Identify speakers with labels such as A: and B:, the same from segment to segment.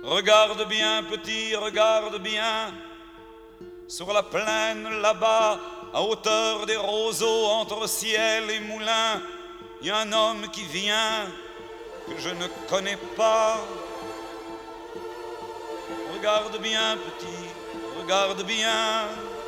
A: Regarde bien, petit, regarde bien. Sur la plaine là-bas, à hauteur des roseaux, entre ciel et moulin, il y a un homme qui vient que je ne connais pas. Regarde bien, petit, regarde bien.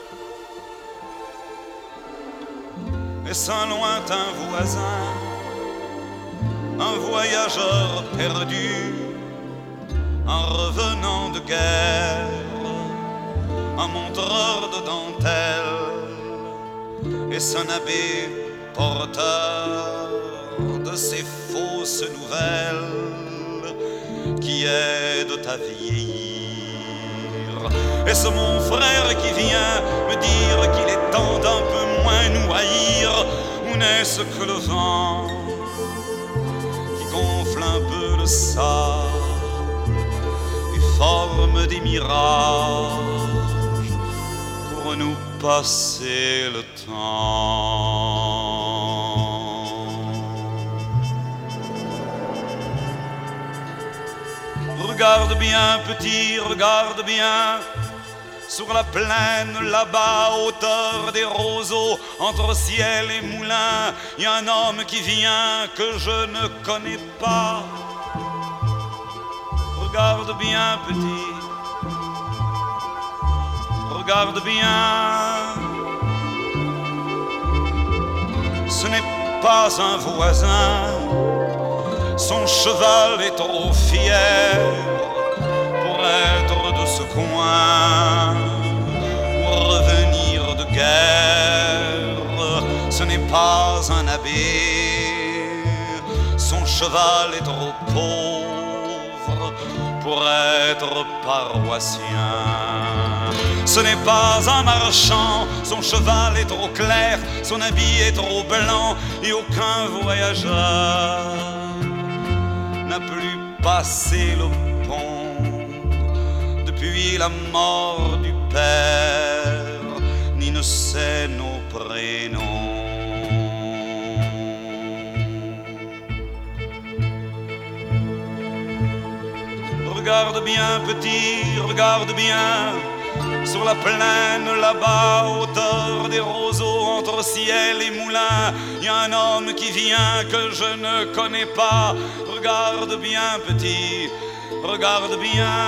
A: Est-ce un lointain voisin, un voyageur perdu, un revenant de guerre, un montreur de dentelle? Est-ce un abbé porteur de ces fausses nouvelles qui aident à vieillir? Est-ce mon frère qui vient me dire qu'il est temps d'un peu moins nous haïr? Ou n'est-ce que le vent qui gonfle un peu le sable et forme des mirages pour nous passer le temps? Regarde bien, petit, regarde bien. Sur la plaine là-bas, à hauteur des roseaux, entre ciel et moulin, il y a un homme qui vient que je ne connais pas. Regarde bien, petit, regarde bien. Ce n'est pas un voisin, son cheval est trop fier pour être de ce coin ou revenir de guerre. Ce n'est pas un abbé, son cheval est trop pauvre pour être paroissien. Ce n'est pas un marchand, son cheval est trop clair, son habit est trop blanc et aucun voyageur n'a plus passé le pont depuis la mort du père, ni ne sait nos prénoms. Regarde bien, petit, regarde bien. Sur la plaine là-bas, à hauteur des roseaux, entre ciel et moulin, il y a un homme qui vient que je ne connais pas. Regarde bien, petit, regarde bien.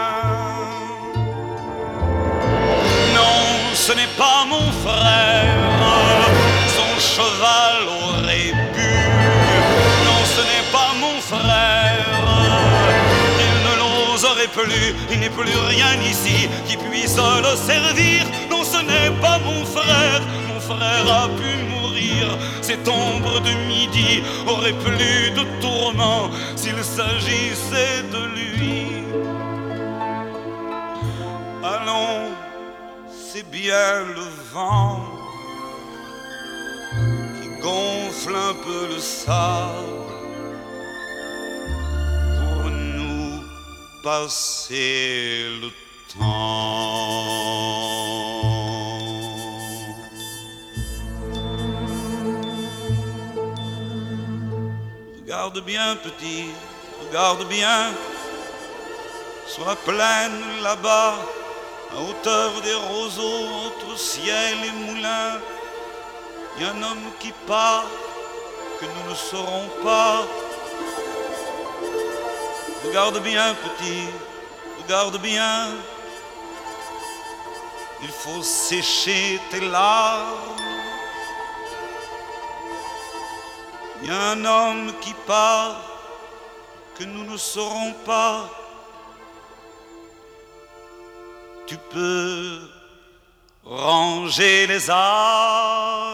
A: Non, ce n'est pas mon frère, son cheval aurait bu. Non, ce n'est pas mon frère, il ne l'oserait plus, il n'est plus rien ici qui puisse le servir. Non, ce n'est pas mon frère a pu mourir. Cette ombre de midi aurait plus de tourment s'il s'agissait de lui. Allons, c'est bien le vent qui gonfle un peu le sable pour nous passer le temps. Regarde bien, petit, regarde bien. Sur la plaine là-bas, à hauteur des roseaux, entre ciel et moulin, il y a un homme qui part que nous ne saurons pas. Regarde bien, petit, regarde bien. Il faut sécher tes larmes. Il y a un homme qui part que nous ne saurons pas. Tu peux ranger les armes.